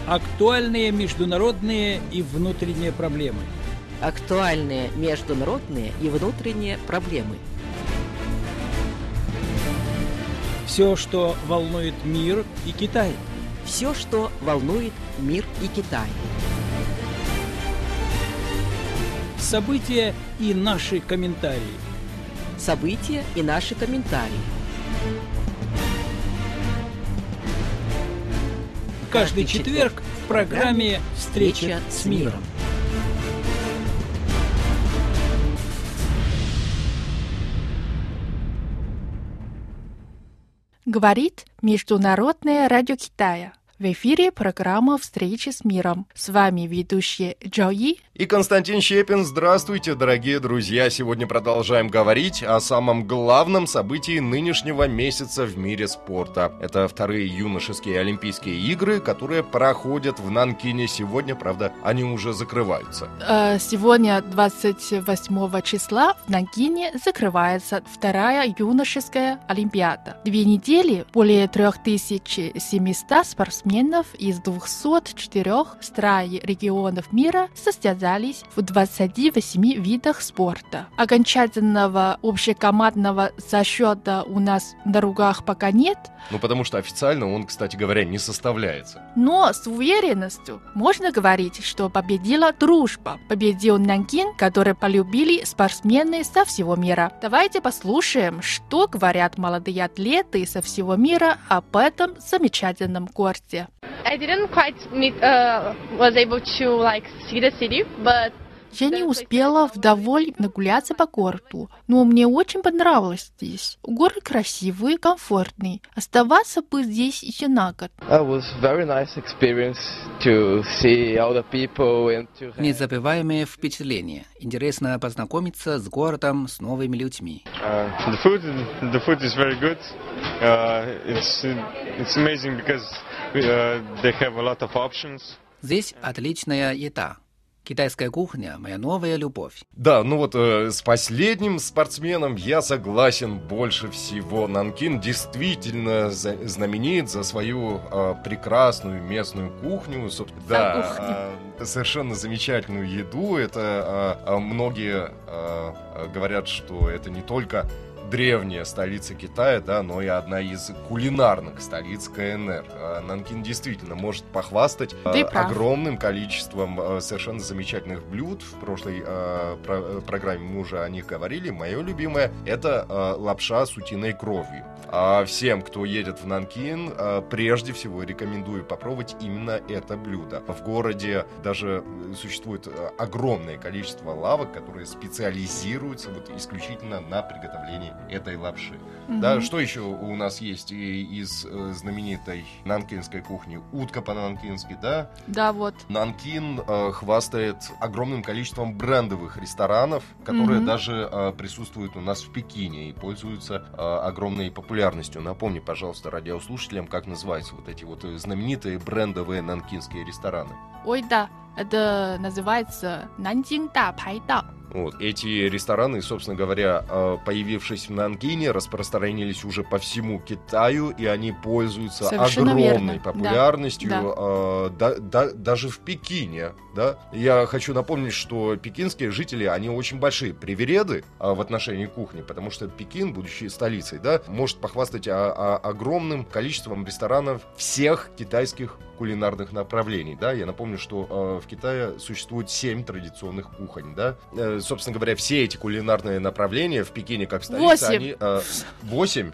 Актуальные международные и внутренние проблемы. Актуальные международные и внутренние проблемы. Все, что волнует мир и Китай. Все, что волнует мир и Китай. События и наши комментарии. События и наши комментарии. Каждый четверг в программе «Встреча с миром». Говорит Международное радио Китая. В эфире программа «Встреча с миром». С вами ведущие Джои и Константин Щепин. Здравствуйте, дорогие друзья! Сегодня продолжаем говорить о самом главном событии нынешнего месяца в мире спорта. Это вторые юношеские Олимпийские игры, которые проходят в Нанкине сегодня. Правда, они уже закрываются. Сегодня, 28 числа, в Нанкине закрывается вторая юношеская Олимпиада. 2 недели более 3700 спортсменов из 204 стран регионов мира состязались в 28 видах спорта. Окончательного общекомандного зачета у нас на руках пока нет. Потому что официально он, кстати говоря, не составляется. Но с уверенностью можно говорить, что победила дружба. Победил Нанкин, который полюбили спортсмены со всего мира. Давайте послушаем, что говорят молодые атлеты со всего мира об этом замечательном городе. I didn't quite was able to see the city, but я не успела вдоволь нагуляться по городу, но мне очень понравилось здесь. Город красивый, комфортный. Оставаться бы здесь еще на год. Незабываемые впечатления. Интересно познакомиться с городом, с новыми людьми. The food is very good. It's amazing because they have a lot of options. Здесь отличная еда. Китайская кухня – моя новая любовь. Да, с последним спортсменом я согласен больше всего. Нанкин действительно знаменит за свою прекрасную местную кухню. Совершенно замечательную еду. Это многие говорят, что это не только древняя столица Китая, но и одна из кулинарных столиц КНР. Нанкин действительно может похвастать огромным количеством совершенно замечательных блюд. В прошлой программе мы уже о них говорили. Мое любимое – это лапша с утиной кровью. Всем, кто едет в Нанкин, прежде всего рекомендую попробовать именно это блюдо. В городе даже существует огромное количество лавок, которые специализируются исключительно на приготовлении этой лапши. Да, что еще у нас есть из знаменитой нанкинской кухни? Утка по-нанкински, да? Да, вот. Нанкин хвастает огромным количеством брендовых ресторанов, которые даже присутствуют у нас в Пекине и пользуются огромной популярностью. Напомни, пожалуйста, радиослушателям, как называются эти знаменитые брендовые нанкинские рестораны. Ой, да, это называется Нанjing Да Пай Дао. Эти рестораны, собственно говоря, появившись в Нанкине, распространились уже по всему Китаю, и они пользуются огромной популярностью, даже в Пекине. Да? Я хочу напомнить, что пекинские жители, они очень большие привереды в отношении кухни, потому что Пекин, будучи столицей, может похвастать огромным количеством ресторанов всех китайских кулинарных направлений. Да? Я напомню, что в Китае существует 7 традиционных кухонь. Да? Собственно говоря, все эти кулинарные направления в Пекине, как в столице, 8. они... 8?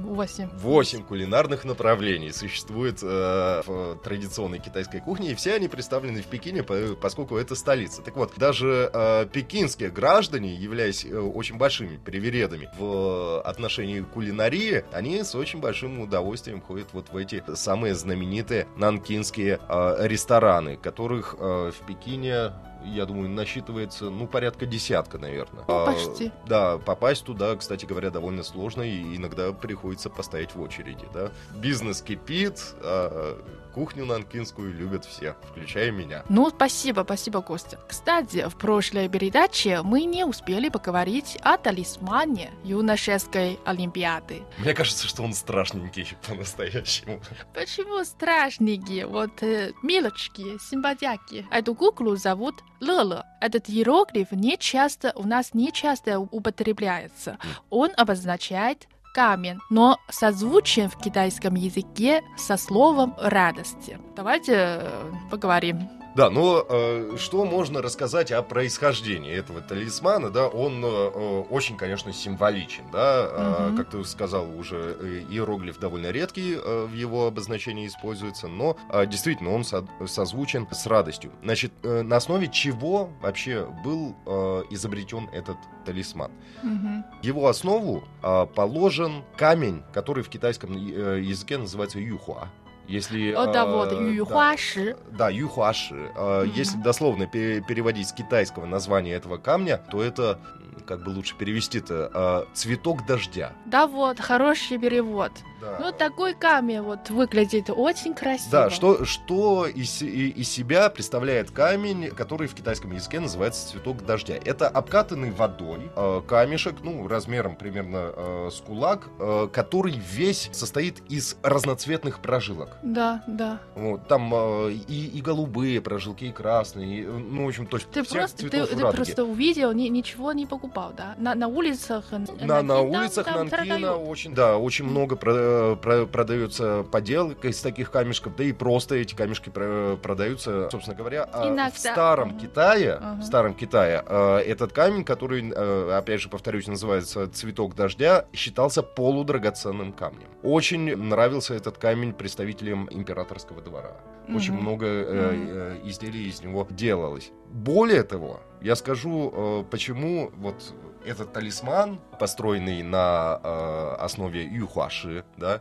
8 кулинарных направлений существует в традиционной китайской кухне, и все они представлены в Пекине, поскольку это столица. Так вот, даже пекинские граждане, являясь очень большими привередами в отношении кулинарии, они с очень большим удовольствием ходят в эти самые знаменитые нанкинские рестораны, которых в Пекине я думаю, насчитывается, порядка десятка, наверное. Почти. Да, попасть туда, кстати говоря, довольно сложно, и иногда приходится постоять в очереди, да. Бизнес кипит, а кухню нанкинскую любят все, включая меня. Спасибо, Костя. Кстати, в прошлой передаче мы не успели поговорить о талисмане юношеской олимпиады. Мне кажется, что он страшненький по-настоящему. Почему страшненькие? Милочки, симпатяки. Эту куклу зовут Ле-Ле. Этот иероглиф у нас не часто употребляется. Он обозначает камень, но созвучен в китайском языке со словом радости. Давайте поговорим. Да, но что можно рассказать о происхождении этого талисмана, да, он очень, конечно, символичен, да, как ты сказал, уже иероглиф довольно редкий в его обозначении используется, но действительно он созвучен с радостью. Значит, на основе чего вообще был изобретен этот талисман? В его основу положен камень, который в китайском языке называется юхуа. Если, юхуаши. Да, юхуаши. Если дословно переводить с китайского названия этого камня, то это, как бы лучше перевести-то, цветок дождя. Да, хороший перевод. Да. Такой камень выглядит очень красиво. Да, что из себя представляет камень, который в китайском языке называется цветок дождя. Это обкатанный водой камешек, размером примерно с кулак, который весь состоит из разноцветных прожилок. Да. Там и голубые прожилки, и красные, в общем, то есть ты просто увидел, ничего не покупал, да? На улицах на улицах Нанкина очень много продается поделок из таких камешков, да и просто эти камешки продаются, собственно говоря. В старом Китае, этот камень, который, опять же, повторюсь, называется цветок дождя, считался полудрагоценным камнем. Очень нравился этот камень представителям императорского двора. Очень много изделий из него делалось. Более того, я скажу, почему этот талисман, построенный на основе юхуаши, да,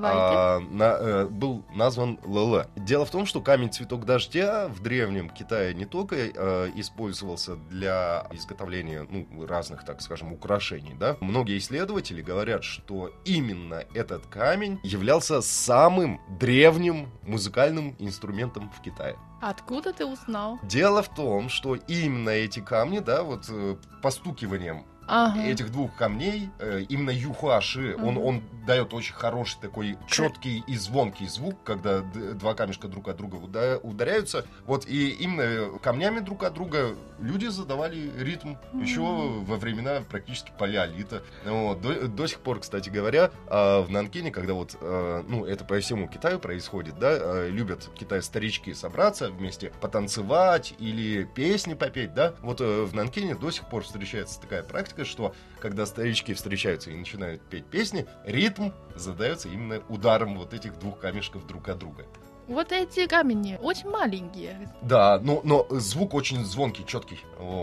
был назван Ле-Ле. Дело в том, что камень цветок дождя в древнем Китае не только использовался для изготовления разных, так скажем, украшений, да. Многие исследователи говорят, что именно этот камень являлся самым древним музыкальным инструментом в Китае. Откуда ты узнал? Дело в том, что именно эти камни, да, постукиванием этих двух камней, именно юхуаши, он дает очень хороший такой четкий и звонкий звук, когда два камешка друг от друга ударяются. И именно камнями друг от друга люди задавали ритм еще во времена практически палеолита. До сих пор, кстати говоря, в Нанкине, когда это по всему Китаю происходит, да, любят в Китае старички собраться вместе, потанцевать или песни попеть, да, в Нанкине до сих пор встречается такая практика, что когда старички встречаются и начинают петь песни, ритм задается именно ударом этих двух камешков друг от друга. Эти камни очень маленькие. Да, но звук очень звонкий, четкий.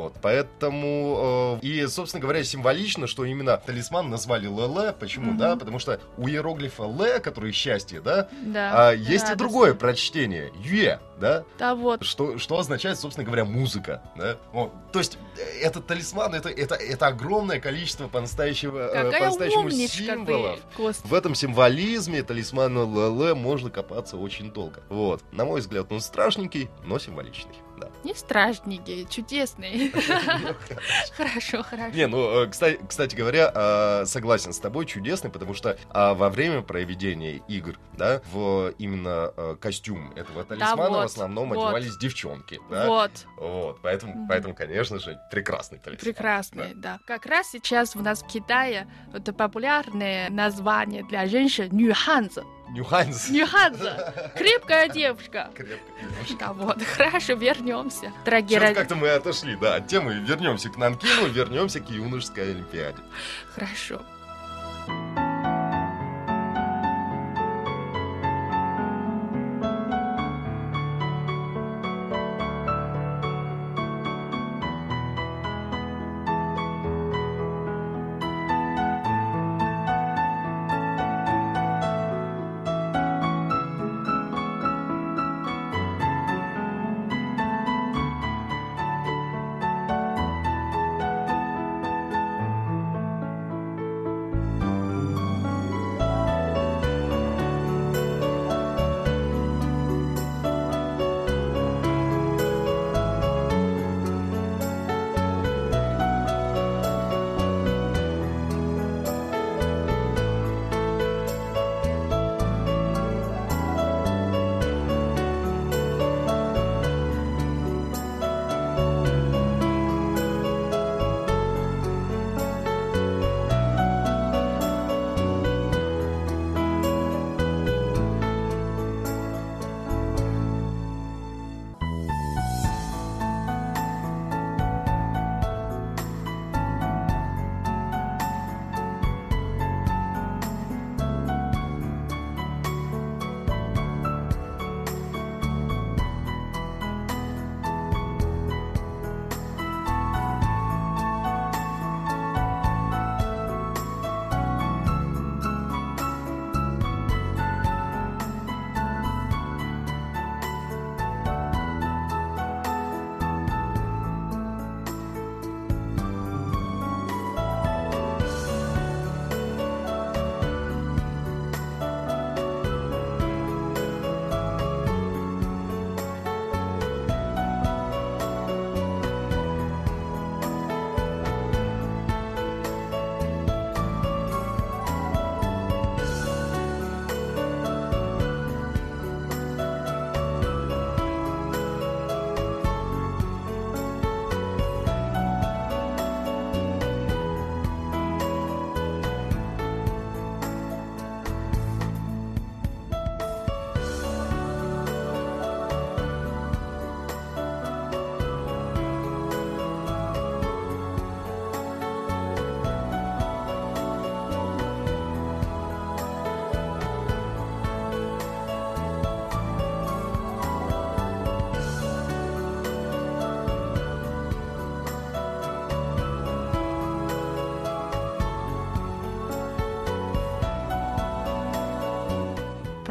Поэтому и, собственно говоря, символично, что именно талисман назвали Ле-Ле. Почему? Да, потому что у иероглифа Ле, который счастье, да, есть и другое прочтение Юэ, да, что означает, собственно говоря, музыка, да. То есть этот талисман это огромное количество по-настоящему символов. В этом символизме талисмана Ле-Ле можно копаться очень долго. На мой взгляд, он страшненький, но символичный. Да. Не страшненький, чудесный. Хорошо. Не, кстати говоря, согласен с тобой, чудесный, потому что во время проведения игр, да, в именно костюм этого талисмана в основном одевались девчонки. Да? Поэтому, конечно же, прекрасный талисман. Прекрасный, да. Как раз сейчас у нас в Китае это популярное название для женщин нюханза. Нюханза. Крепкая девушка. Хорошо, вернемся. Сейчас как-то мы отошли, да, от темы. Вернемся к Нанкину, вернемся к юношеской олимпиаде. Хорошо.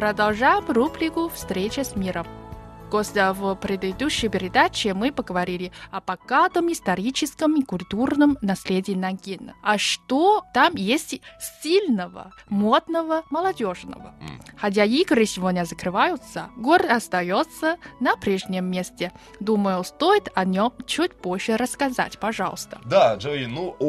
Продолжаем рубрику «Встреча с миром». Костя, в предыдущей передаче мы поговорили о богатом историческом и культурном наследии Нангина. А что там есть стильного, модного, молодежного? Хотя игры сегодня закрываются, город остается на прежнем месте. Думаю, стоит о нем чуть позже рассказать, пожалуйста. Да, Джои,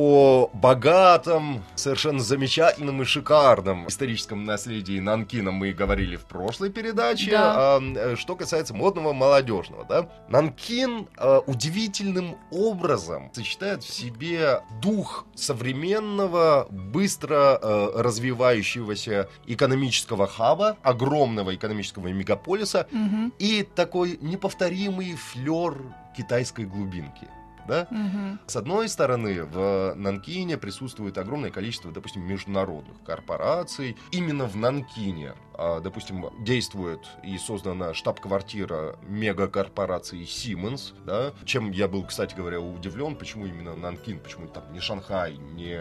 о богатом, совершенно замечательном и шикарном историческом наследии Нанкина мы говорили в прошлой передаче. Да. Что касается модного, молодежного, да, Нанкин удивительным образом сочетает в себе дух современного, быстро развивающегося экономического хаба, огромного экономического мегаполиса и такой неповторимый флер китайской глубинки. Да? С одной стороны, в Нанкине присутствует огромное количество, допустим, международных корпораций. Именно в Нанкине, допустим, действует и создана штаб-квартира мегакорпорации Siemens, да? Чем я был, кстати говоря, удивлен, почему именно Нанкин, почему там не Шанхай, не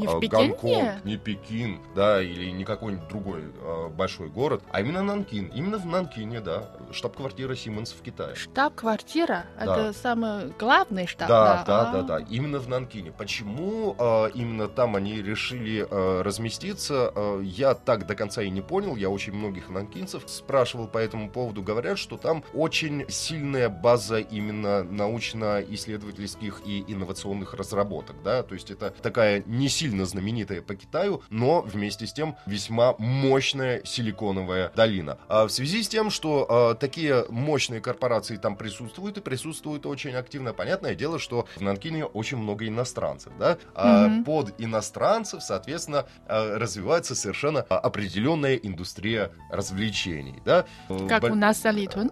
Гонконг, не Пекин, да, или не какой-нибудь другой большой город, а именно Нанкин. Именно в Нанкине, да, штаб-квартира Siemens в Китае. Штаб-квартира? Да. Это самый главный штаб? Да, именно в Нанкине. Почему именно там они решили разместиться, я так до конца и не понял. Я очень многих нанкинцев спрашивал по этому поводу. Говорят, что там очень сильная база именно научно-исследовательских и инновационных разработок. Да? То есть это такая не сильно знаменитая по Китаю, но вместе с тем весьма мощная силиконовая долина. А в связи с тем, что такие мощные корпорации там присутствуют и присутствуют очень активно, понятное дело, что в Нанкине очень много иностранцев, да? Под иностранцев, соответственно, развивается совершенно определенная индустрия развлечений, да? Как у нас Санлитун.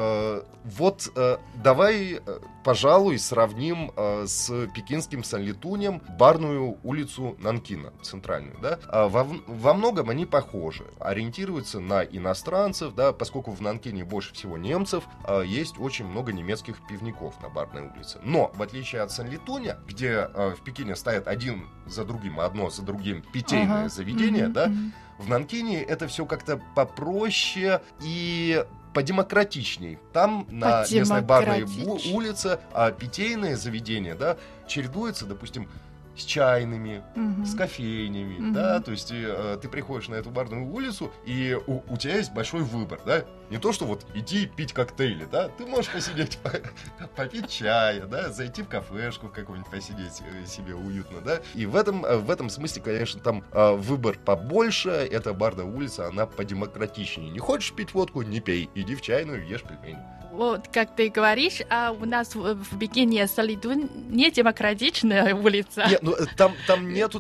Давай, пожалуй, сравним с пекинским Санлитунем барную улицу Нанкина, центральную, да? Во многом они похожи, ориентируются на иностранцев, да, поскольку в Нанкине больше всего немцев, есть очень много немецких пивников на барной улице. Но, в отличие от Санлитуня, где в Пекине стоят одно за другим питейное заведение, да, в Нанкине это все как-то попроще и подемократичней. Там на местной барной улице питейные заведения, да, чередуются, допустим, с чайными, с кофейнями, да, то есть ты приходишь на эту барную улицу, и у тебя есть большой выбор, да, не то, что вот иди пить коктейли, да, ты можешь посидеть, попить чая, да, зайти в кафешку какую-нибудь, посидеть себе уютно, да, и в этом смысле, конечно, там выбор побольше, эта барная улица, она подемократичнее. Не хочешь пить водку, не пей, иди в чайную, ешь пельмени. Вот, как ты говоришь, у нас в Пекине Санлитун не демократичная улица. Нет, там нету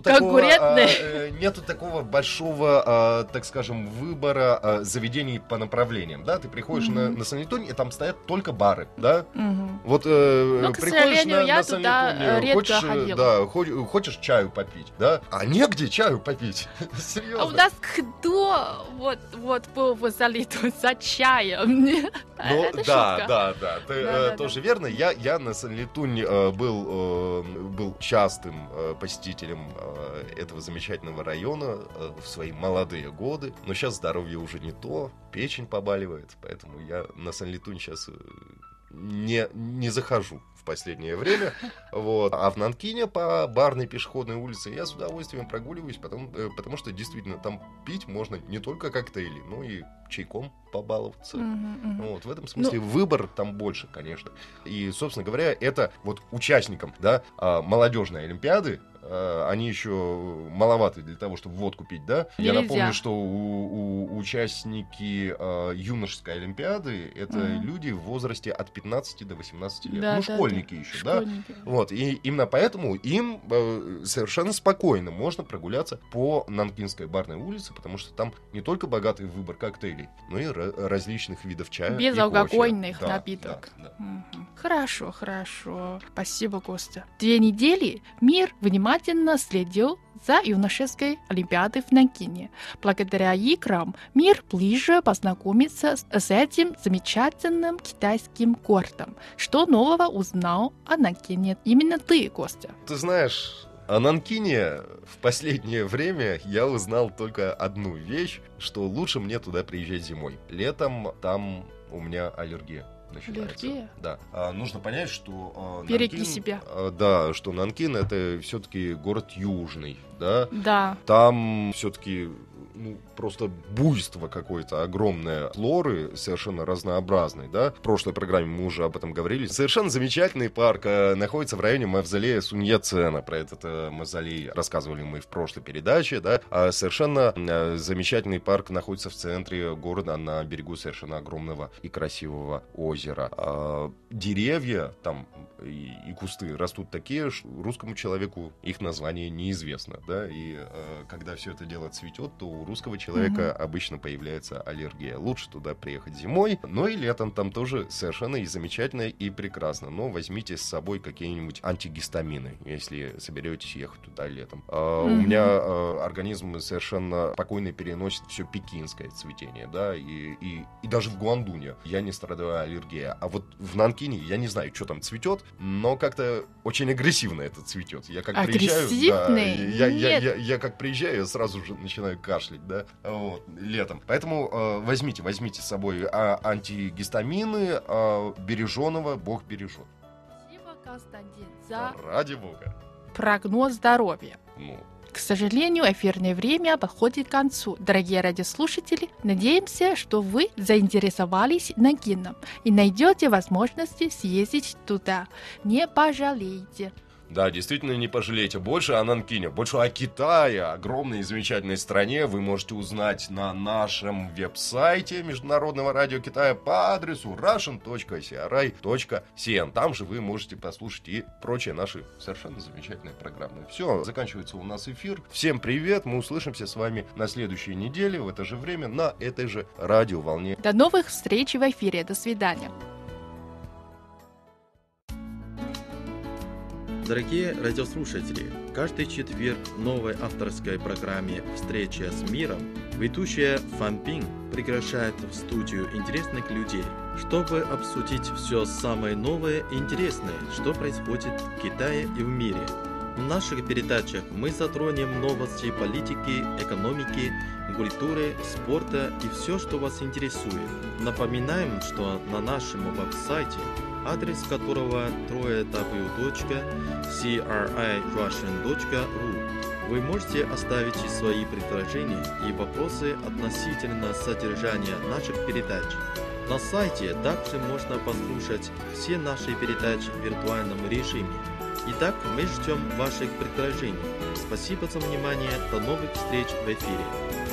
такого большого, так скажем, выбора заведений по направлениям, да? Ты приходишь на Санлитун, и там стоят только бары, да? Вот к сожалению, я туда редко ходила. Да, хочешь чаю попить, да? А негде чаю попить, серьезно. А у нас кто был в Санлитун за чаем? Это шутка. Да, тоже верно. Я на Санлитуне был частым посетителем этого замечательного района в свои молодые годы. Но сейчас здоровье уже не то, печень побаливает, поэтому я на Санлитун сейчас не захожу в последнее время. Вот. А в Нанкине по барной пешеходной улице я с удовольствием прогуливаюсь, потому что действительно там пить можно не только коктейли, но и чайком побаловаться. Вот. В этом смысле выбор там больше, конечно. И, собственно говоря, это вот участникам, да, молодежной олимпиады, они еще маловаты для того, чтобы водку пить, да? Нельзя. Я напомню, что участники юношеской олимпиады это люди в возрасте от 15 до 18 лет. Да, школьники еще, школьники. Да? Вот, и именно поэтому им совершенно спокойно можно прогуляться по Нанкинской барной улице, потому что там не только богатый выбор коктейлей, но и различных видов чая. Безалкогольных напиток. Да. Хорошо. Спасибо, Костя. 2 недели мир внимательно следил за юношеской олимпиадой в Нанкине. Благодаря играм мир ближе познакомится с этим замечательным китайским городом. Что нового узнал о Нанкине именно ты, Костя? Ты знаешь, О Нанкине в последнее время я узнал только одну вещь, что лучше мне туда приезжать зимой. Летом там у меня аллергия начинается. Аллергия? Да. Нужно понять, что Береги Нанкин, себя. Да, что Нанкин это все-таки город южный, да. Да. Там все-таки просто буйство какое-то огромное флоры, совершенно разнообразной, да. В прошлой программе мы уже об этом говорили. Совершенно замечательный парк находится в районе мавзолея Сунь-Яцена. Про этот мавзолей рассказывали мы в прошлой передаче, да. Совершенно замечательный парк находится в центре города на берегу совершенно огромного и красивого озера. Деревья там и кусты растут такие, что русскому человеку их название неизвестно, да. И когда все это дело цветет, то у русского человека обычно появляется аллергия. Лучше туда приехать зимой, но и летом там тоже совершенно и замечательно, и прекрасно. Но возьмите с собой какие-нибудь антигистамины, если соберетесь ехать туда летом. У меня организм совершенно спокойно переносит все пекинское цветение, да, и даже в Гуандуне я не страдаю аллергией. А вот в Нанкине я не знаю, что там цветет, но как-то очень агрессивно это цветет. Я как приезжаю, да, я как приезжаю, я сразу же начинаю кашлять, да, вот, летом. Поэтому возьмите с собой антигистамины, береженого Бог бережет. Спасибо, Константин, за Ради Бога. прогноз здоровья. Ну, К сожалению, эфирное время подходит к концу. Дорогие радиослушатели, надеемся, что вы заинтересовались Нанкином и найдете возможности съездить туда. Не пожалеете. да, действительно, не пожалейте. Больше о Нанкине, больше о Китае, огромной и замечательной стране, вы можете узнать на нашем веб-сайте Международного радио Китая по адресу russian.cri.cn. Там же вы можете послушать и прочие наши совершенно замечательные программы. Все, заканчивается у нас эфир. Всем привет, мы услышимся с вами на следующей неделе в это же время на этой же радиоволне. До новых встреч в эфире. До свидания. Дорогие радиослушатели, каждый четверг в новой авторской программе «Встреча с миром» ведущая Фан Пин приглашает в студию интересных людей, чтобы обсудить все самое новое и интересное, что происходит в Китае и в мире. В наших передачах мы затронем новости политики, экономики, культуры, спорта и все, что вас интересует. Напоминаем, что на нашем веб-сайте, адрес которого www.crirussian.ru, вы можете оставить свои предложения и вопросы относительно содержания наших передач. На сайте также можно послушать все наши передачи в виртуальном режиме. Итак, мы ждем ваших предложений. Спасибо за внимание. До новых встреч в эфире.